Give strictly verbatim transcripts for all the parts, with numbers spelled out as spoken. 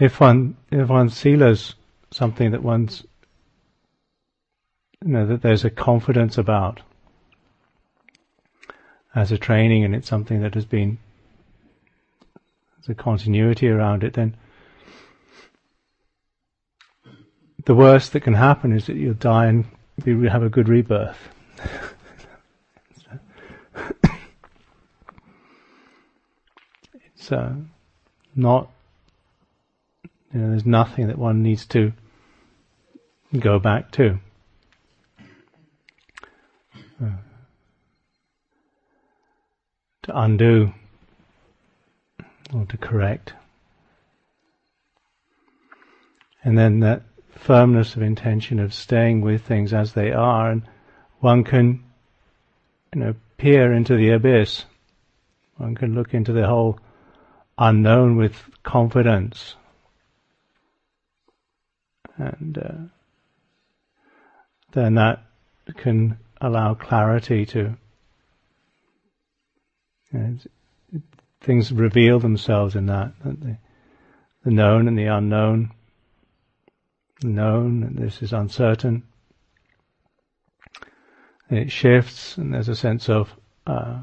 if one if one's sila's something that one's, you know, that there's a confidence about as a training, and it's something that has been, there's a continuity around it, then the worst that can happen is that you'll die and be, have a good rebirth. It's uh, not, you know, there's nothing that one needs to go back to. Uh, to undo or to correct. And then that firmness of intention of staying with things as they are, and one can, you know, peer into the abyss. One can look into the whole unknown with confidence. And uh, then that can allow clarity to, you know, things reveal themselves in that, the, the known and the unknown. The known, and this is uncertain. And it shifts, and there's a sense of, uh,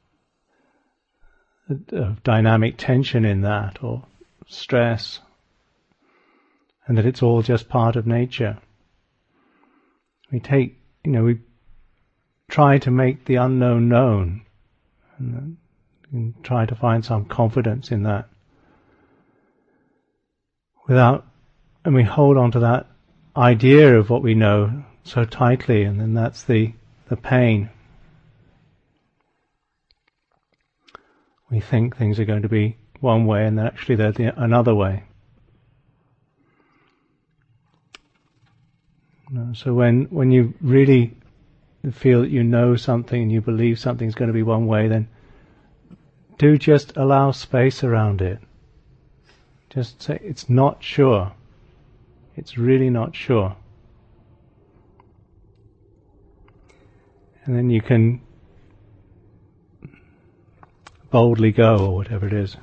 of dynamic tension in that, or stress, and that it's all just part of nature. We take, you know, we try to make the unknown known, and, and try to find some confidence in that, without, and we hold on to that idea of what we know so tightly, and then that's the the pain. We think things are going to be one way, and then actually they're the, another way. So when when you really feel that you know something and you believe something's going to be one way, then do just allow space around it. Just say, it's not sure. It's really not sure. And then you can boldly go, or whatever it is.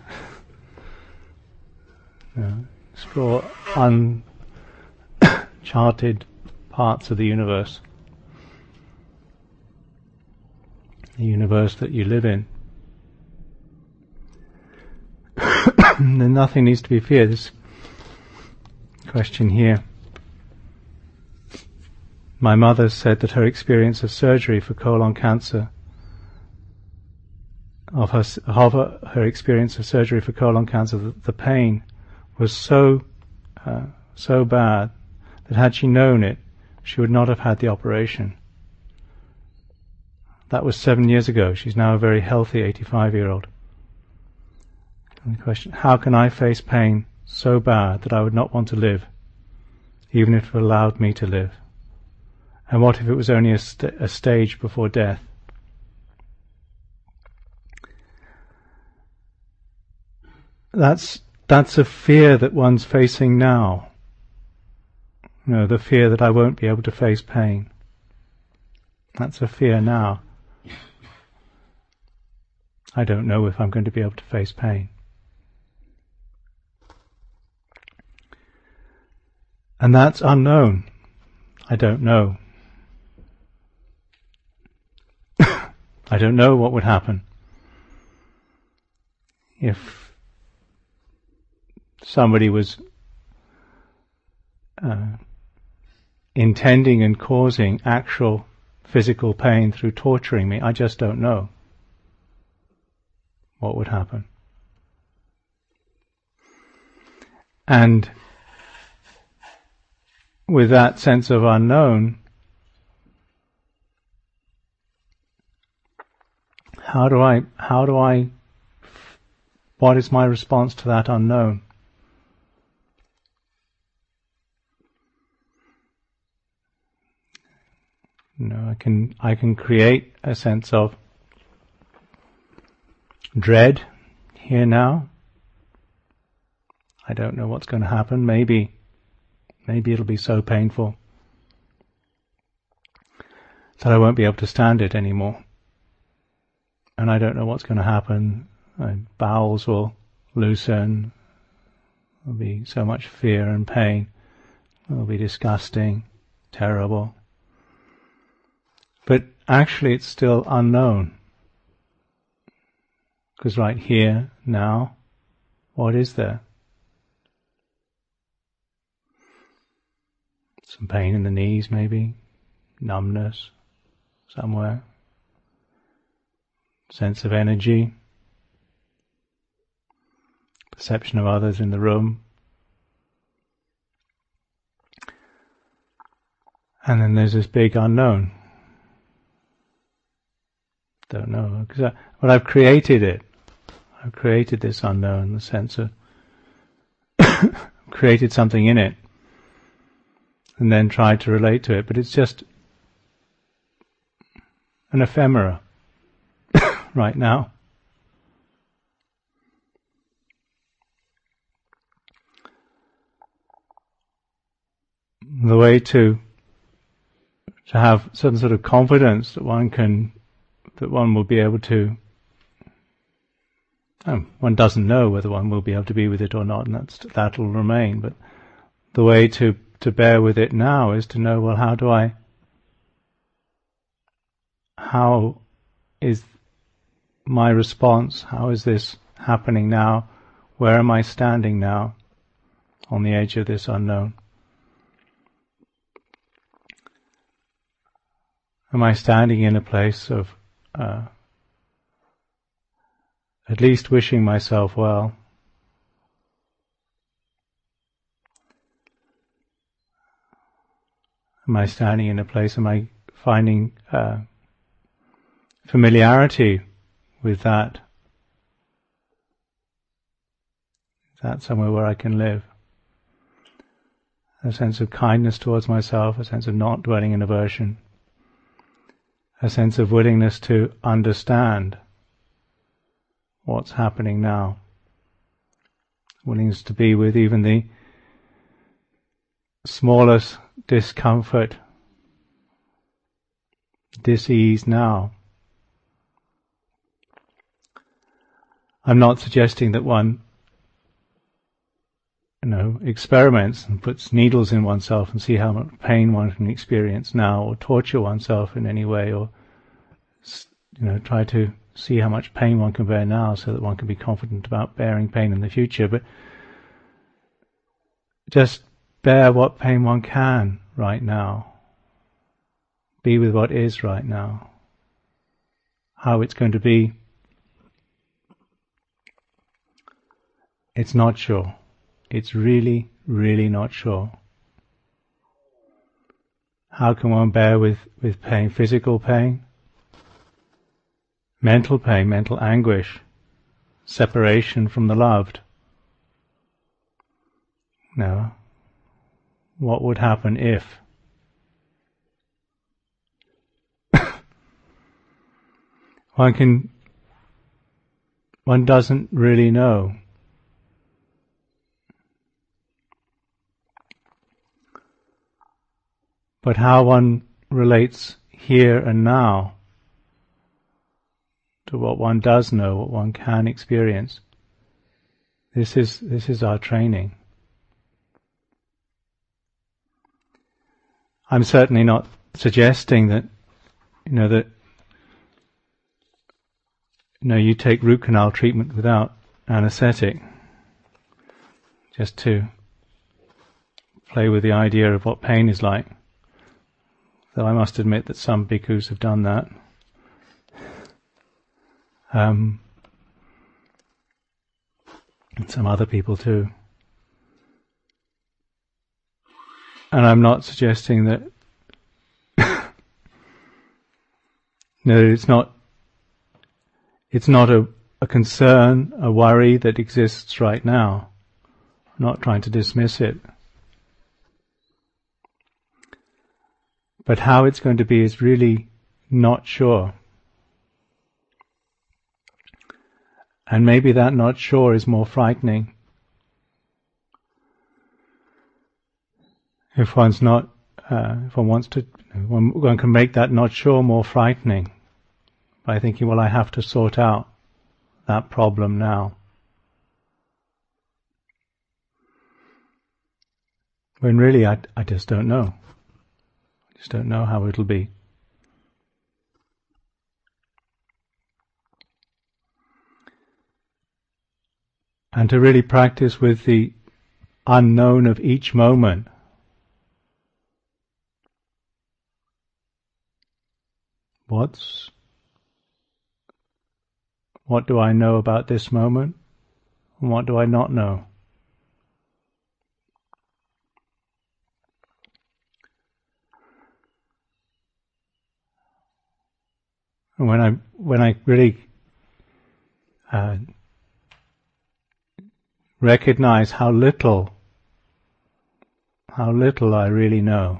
You know, explore uncharted parts of the universe. The universe that you live in. Then nothing needs to be feared. This question here. My mother said that her experience of surgery for colon cancer, of her, of her, her experience of surgery for colon cancer, the, the pain was so, uh, so bad that had she known it, she would not have had the operation. That was seven years ago. She's now a very healthy eighty-five-year-old. And the question, how can I face pain so bad that I would not want to live, even if it allowed me to live? And what if it was only a, st- a stage before death? That's that's a fear that one's facing now. You know, the fear that I won't be able to face pain. That's a fear now. I don't know if I'm going to be able to face pain. And that's unknown. I don't know. I don't know what would happen if somebody was uh, intending and causing actual physical pain through torturing me. I just don't know what would happen. And with that sense of unknown, how do I, how do I, what is my response to that unknown? You know, I can, I can create a sense of dread here now. I don't know what's going to happen. Maybe, maybe it'll be so painful that I won't be able to stand it anymore. And I don't know what's going to happen. My bowels will loosen. There'll be so much fear and pain. It'll be disgusting, terrible. But actually it's still unknown. Because right here, now, what is there? Some pain in the knees maybe, numbness somewhere, sense of energy, perception of others in the room. And then there's this big unknown. Don't know, because I, but I've created it. I've created this unknown, the sense of created something in it, and then tried to relate to it. But it's just an ephemera right now. The way to to have some sort of confidence that one can, that one will be able to, oh, one doesn't know whether one will be able to be with it or not, and that's, that'll remain, but the way to, to bear with it now is to know, well, how do I, how is my response, how is this happening now, where am I standing now on the edge of this unknown? Am I standing in a place of uh, at least wishing myself well? Am I standing in a place, am I finding uh, familiarity with that? Is that somewhere where I can live? A sense of kindness towards myself, a sense of not dwelling in aversion. A sense of willingness to understand what's happening now. Willingness to be with even the smallest discomfort, dis-ease now. I'm not suggesting that one, you know, experiments and puts needles in oneself and see how much pain one can experience now, or torture oneself in any way, or, you know, try to see how much pain one can bear now so that one can be confident about bearing pain in the future. But just bear what pain one can right now. Be with what is right now. How it's going to be, it's not sure. It's really, really not sure. How can one bear with, with pain? Physical pain? Mental pain, mental anguish, separation from the loved. No. What would happen if? One can, one doesn't really know. But how one relates here and now to what one does know, what one can experience, this is this is our training. I'm certainly not suggesting that, you know, that you know you take root canal treatment without anesthetic, just to play with the idea of what pain is like. Though I must admit that some bhikkhus have done that. Um, and some other people too. And I'm not suggesting that no, it's not it's not a, a concern, a worry that exists right now. I'm not trying to dismiss it. But how it's going to be is really not sure. And maybe that not sure is more frightening. If one's not, uh, if one wants to, one, one can make that not sure more frightening by thinking, well, I have to sort out that problem now. When really I, I just don't know. I just don't know how it'll be. And to really practice with the unknown of each moment. What's, what do I know about this moment? And what do I not know? And when I when I really uh, recognize how little, how little I really know,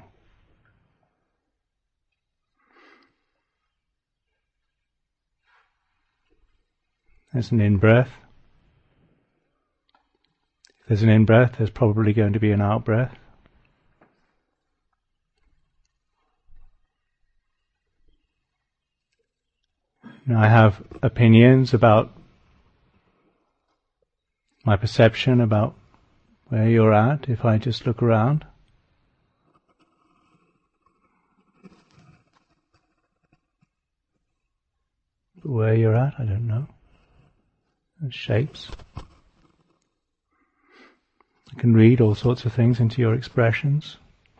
there's an in-breath. If there's an in-breath, there's probably going to be an out-breath. And I have opinions about my perception about where you're at if I just look around. But where you're at, I don't know. There's shapes. I can read all sorts of things into your expressions.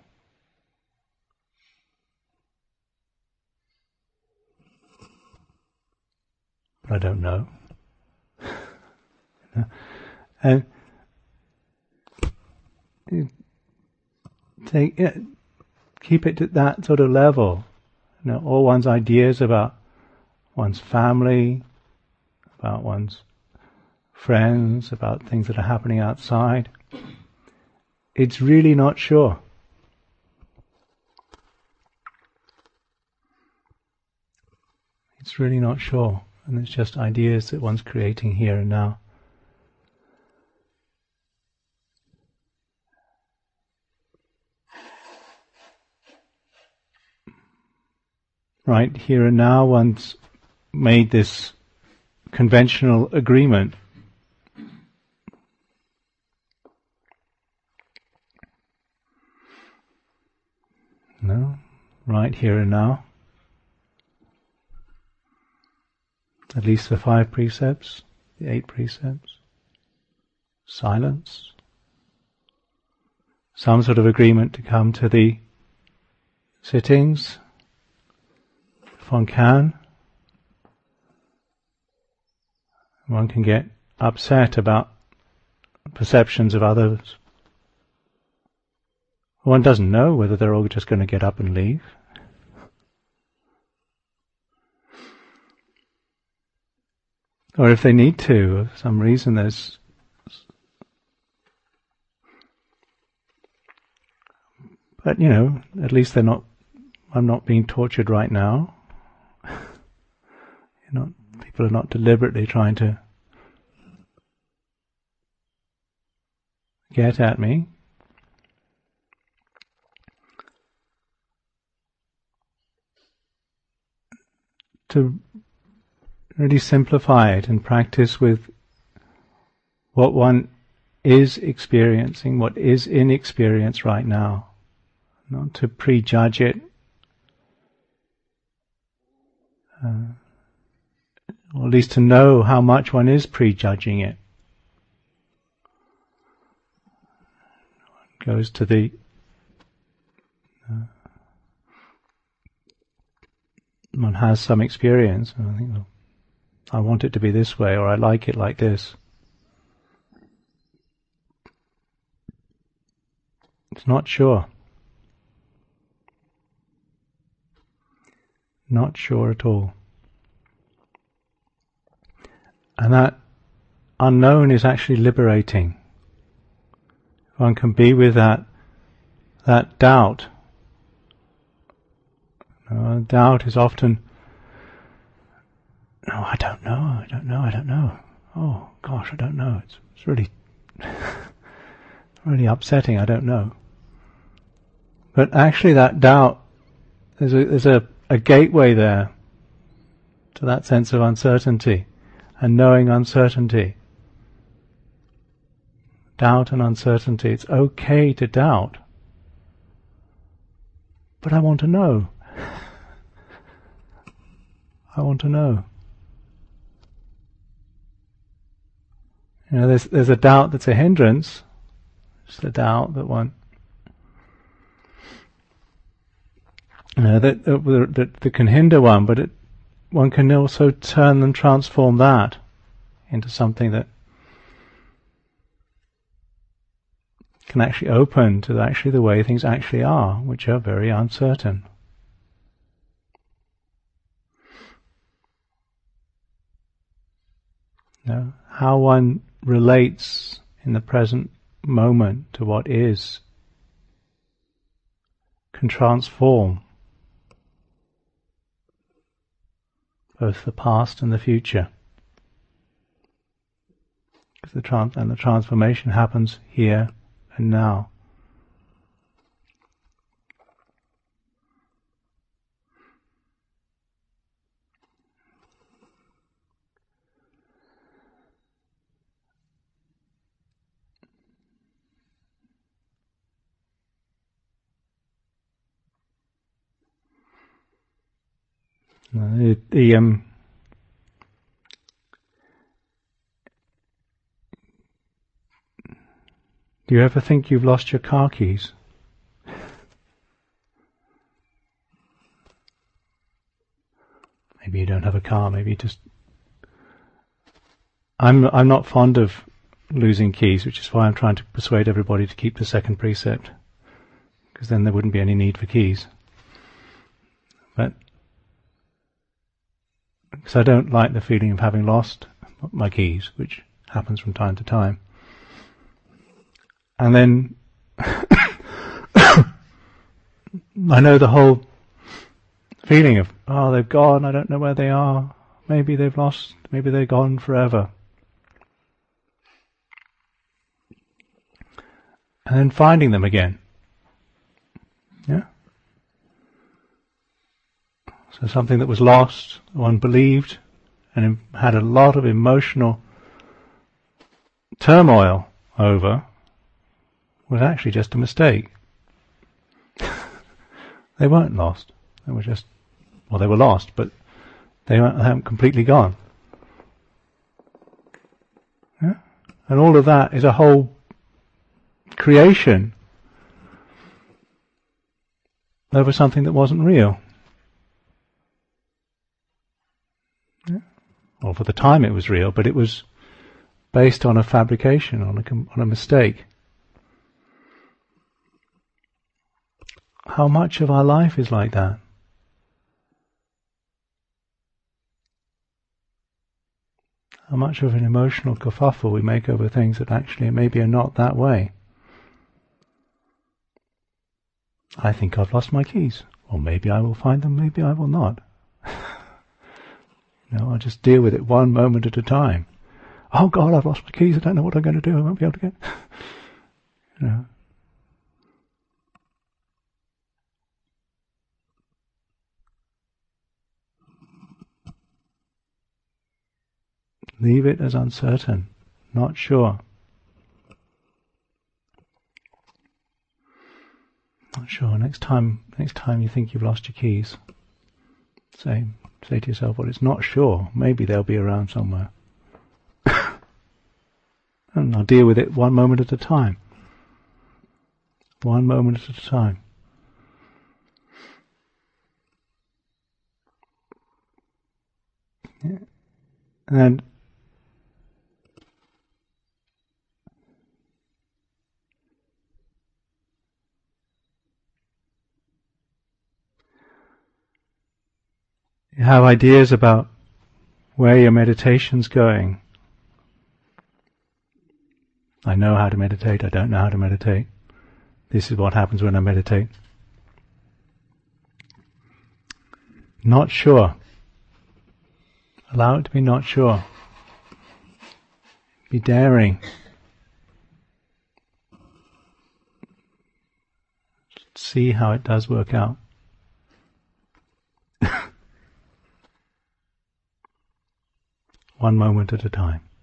But I don't know. And take it, keep it at that sort of level. You know, all one's ideas about one's family, about one's friends, about things that are happening outside. It's really not sure. It's really not sure. And it's just ideas that one's creating here and now. Right, here and now one's made this conventional agreement. No, right here and now. At least the five precepts, the eight precepts. Silence. Some sort of agreement to come to the sittings, if one can. One can get upset about perceptions of others. One doesn't know whether they're all just going to get up and leave. Or if they need to, for some reason there's but you know, at least they're not I'm not being tortured right now. You're not people are not deliberately trying to get at me. To really simplify it and practice with what one is experiencing, what is in experience right now. Not to prejudge it, uh, or at least to know how much one is prejudging it. One goes to the uh, one has some experience, and I think, well, I want it to be this way, or I like it like this. It's not sure. Not sure at all. And that unknown is actually liberating. One can be with that, that doubt. You know, doubt is often, no, I don't know, I don't know, I don't know. Oh gosh, I don't know. It's, it's really, really upsetting. I don't know. But actually, that doubt, there's a there's a, a gateway there to that sense of uncertainty and knowing uncertainty. Doubt and uncertainty. It's okay to doubt. But I want to know. I want to know. You know, there's there's a doubt that's a hindrance. It's the doubt that one, you know, that that, that, that can hinder one, but it, one can also turn and transform that into something that can actually open to actually the way things actually are, which are very uncertain. You know, how one relates in the present moment to what is can transform both the past and the future. Because the trans- and the transformation happens here and now. The, the um, do you ever think you've lost your car keys? Maybe you don't have a car. Maybe you just. I'm I'm not fond of losing keys, which is why I'm trying to persuade everybody to keep the second precept, because then there wouldn't be any need for keys. But because I don't like the feeling of having lost my keys, which happens from time to time. And then I know the whole feeling of, oh, they've gone, I don't know where they are, maybe they've lost, maybe they're gone forever. And then finding them again. Yeah? So something that was lost, one believed, and had a lot of emotional turmoil over, was actually just a mistake. They weren't lost. They were just, well, they were lost, but they weren't, they haven't completely gone. Yeah? And all of that is a whole creation over something that wasn't real. Yeah? Well, for the time it was real, but it was based on a fabrication, on a, on a mistake. How much of our life is like that? How much of an emotional kerfuffle we make over things that actually maybe are not that way. I think I've lost my keys. Or maybe I will find them, maybe I will not. You know, I'll just deal with it one moment at a time. Oh God, I've lost my keys, I don't know what I'm going to do, I won't be able to get... You know. Leave it as uncertain, not sure. Not sure. Next time, next time you think you've lost your keys, say, say to yourself, "Well, it's not sure. Maybe they'll be around somewhere." And I'll deal with it one moment at a time. One moment at a time. Yeah. And you have ideas about where your meditation's going. I know how to meditate, I don't know how to meditate. This is what happens when I meditate. Not sure. Allow it to be not sure. Be daring. See how it does work out. One moment at a time.